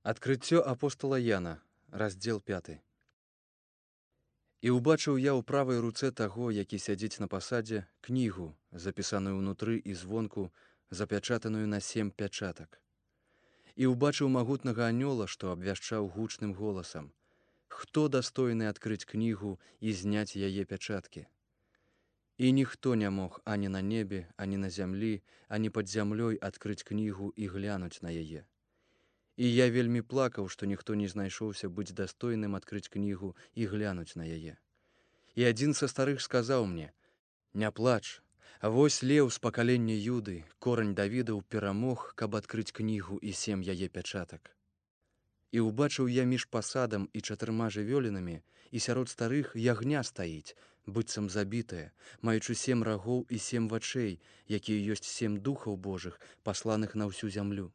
Адкрыццё апостала Яна, раздзел 5. І ўбачыў я ў правай руцэ таго, які сядзіць на пасадзе, кнігу, запісаную ўнутры і звонку, запячатаную на 7 пячатак. І ўбачыў магутнага анёла, што абвяшчаў гучным голасам: «Хто дастойны адкрыць кнігу і зняць яе пячаткі?» І ніхто не мог ані на небе, ані на зямлі, ані пад зямлёй адкрыць кнігу і глянуць на яе. І я вельмі плакаў, што ніхто не знайшоўся быць дастойным адкрыць кнігу і глянуць на яе. І адзін са старых сказаў мне: «Не плач, вось леў з пакалення Юды, корань Давідаў, перамог, каб адкрыць кнігу і 7 яе пячатак». І ўбачыў я між пасадам і 4 жывёлінамі, і сярод старых ягня стаіць, быццам забітае, маючы 7 рагоў і 7 вачэй, якія ёсць 7 духаў Божых, пасланых на ўсю зямлю.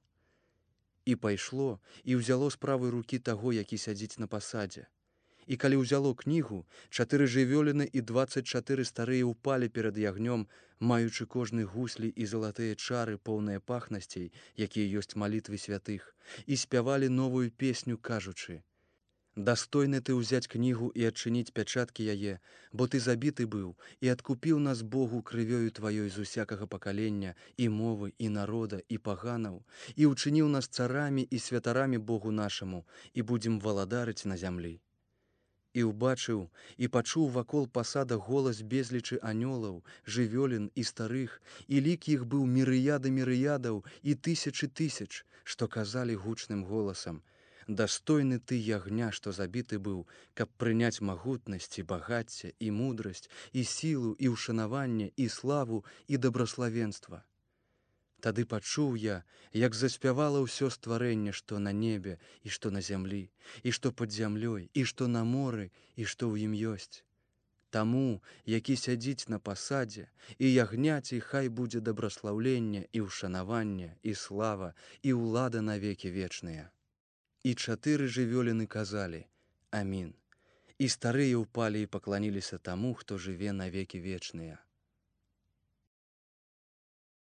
І пайшло, і ўзяло з правай рукі таго, які сядзіць на пасадзе. І калі ўзяло кнігу, 4 жывёліны і 24 старыя ўпалі перад ягнём, маючы кожны гуслі і залатыя чары, поўныя пахнасцей, якія ёсць малітвы святых, і спявалі новую песню, кажучы: «Дастойны ты ўзяць кнігу і адчыніць пячаткі яе, бо ты забіты быў і адкупіў нас Богу крывёю тваёй з усякага пакалення і мовы і народа і паганаў, і ўчыніў нас царамі і святарамі Богу нашаму, і будзем валадарыць на зямлі». І ўбачыў і пачуў вакол пасада голас безлічы анёлаў, жывёлін і старых, і лік іх быў мірыяды мірыядаў і тысячы тысяч, што казалі гучным голасам: «Дастойны ты ягня, што забіты быў, каб прыняць магутнасць і багацце і мудрасць і сілу і ўшанаванне і славу і дабраславенства». Тады пачуў я, як заспявала ўсё стварэнне, што на небе і што на зямлі, і што пад зямлёй, і што на моры, і што ў ім ёсць. Таму, які сядзіць на пасадзе, і ягняці хай будзе дабраслаўленне і ўшанаванне, і слава, і ўлада навекі вечныя. І 4 жывёліны казалі: «Амін». І старыя ўпалі і пакланіліся таму, хто жыве навекі вечныя.